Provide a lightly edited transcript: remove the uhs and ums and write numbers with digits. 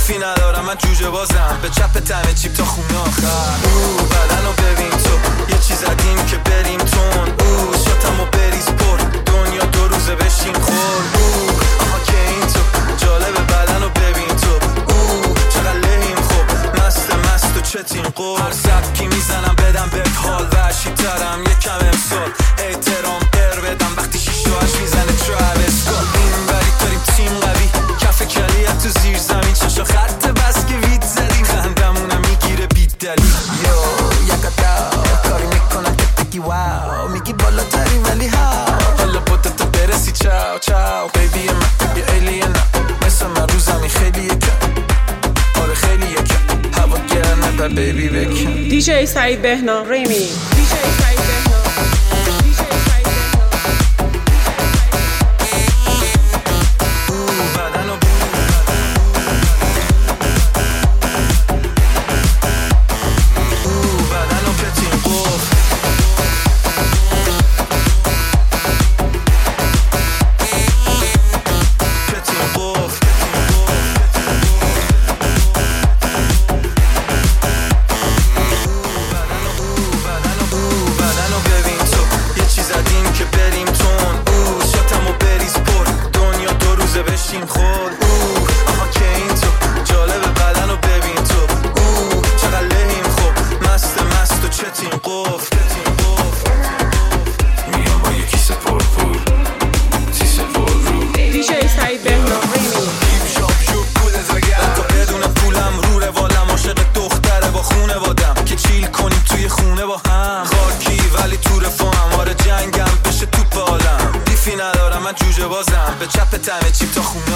بیفی ندارم من جوجه بازم، به چپ تمه چیپ تا خونه آخر. بدنو ببین تو یه چیز عدیم که بریم تون، شاتمو بریز پر دنیا دو روزه بشیم خور. آها که این تو جالبه، بدنو ببین تو چقدر لحیم خوب، مست و چتین قول. هر سبکی میزنم بدم بهت حال، وحشی ترم یکم امسال، احترام بدم وقتی 6 و 8 میزنه تراویس اسکات. این بری داریم تیم قوی، کف کلیت تو زیر زمین، چشا خط بس که وید زدیم، خندمونم میگیره بید دلیل. یو یکتا کاری میکنم که بگی واو، میگی بالاتری ولی هاو، حالا بودتا برسی چاو چاو. بیبی من یه ایلین مثل من رو زمین خیلی یکم، آره خیلی یکم، هوا گرمه بر بیبی بکن. دیجی سعید بهنام ریمی. جوجه بازم، به چپ تمه چیپ تا خونه